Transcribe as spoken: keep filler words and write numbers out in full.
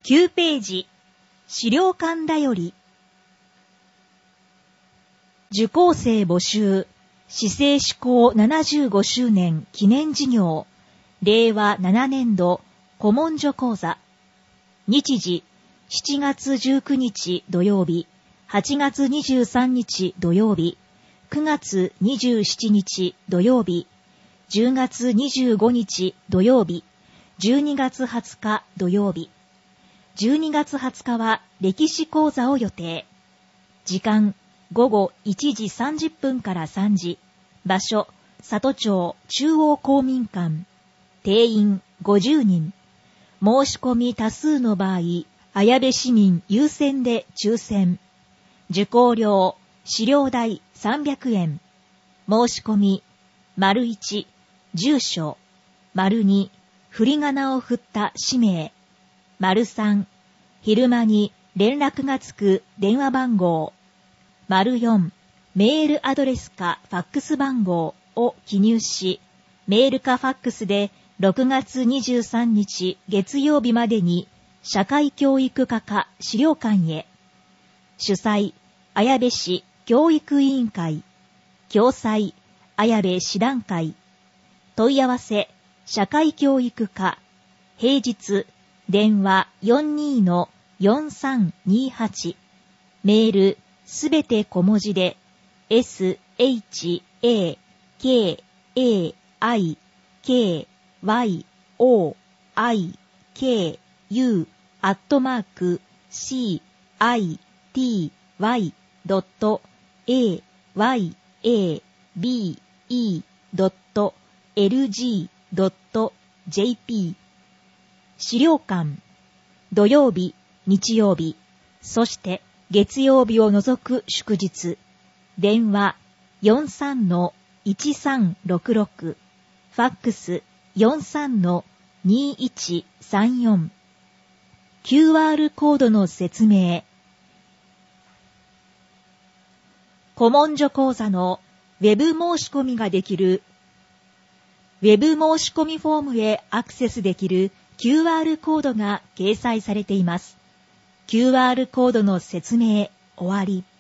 きゅうページ、資料館だより。受講生募集、市政施行ななじゅうごしゅうねん記念事業、れいわななねんど古文書講座。日時、しちがつじゅうくにち土曜日、はちがつにじゅうさんにち土曜日、くがつにじゅうしちにち土曜日、じゅうがつにじゅうごにち土曜日、じゅうにがつはつか土曜日。じゅうにがつはつかは歴史講座を予定。時間、ごごいちじさんじゅっぷんからさんじ。場所、里町中央公民館。定員ごじゅうにん。申し込み多数の場合、綾部市民優先で抽選。受講料、資料代さんびゃくえん。申し込み、丸いち、住所、丸に、振り仮名を振った氏名、丸さん、昼間に連絡がつく電話番号、丸よん、メールアドレスかファックス番号を記入し、メールかファックスでろくがつにじゅうさんにち月曜日までに社会教育課か資料館へ。主催、綾部市教育委員会。共催、綾部市団会。問い合わせ、社会教育課。平日、電話 よんにーのよんさんにはち。メール、すべて小文字で、s, h, a, k, a, i, k, y, o, i, k, u, アットマーク、c, i, t, y, ドット、a, y, a, b, e, ドット、l, g, ドット、j, p。資料館、土曜日、日曜日、そして月曜日を除く祝日。電話 よんさんのいちさんろくろく、ファックス よんさんのにいちさんよん。キューアール コードの説明。古文書講座のウェブ申し込みができる、ウェブ申し込みフォームへアクセスできるキューアール コードが掲載されています。キューアール コードの説明終わり。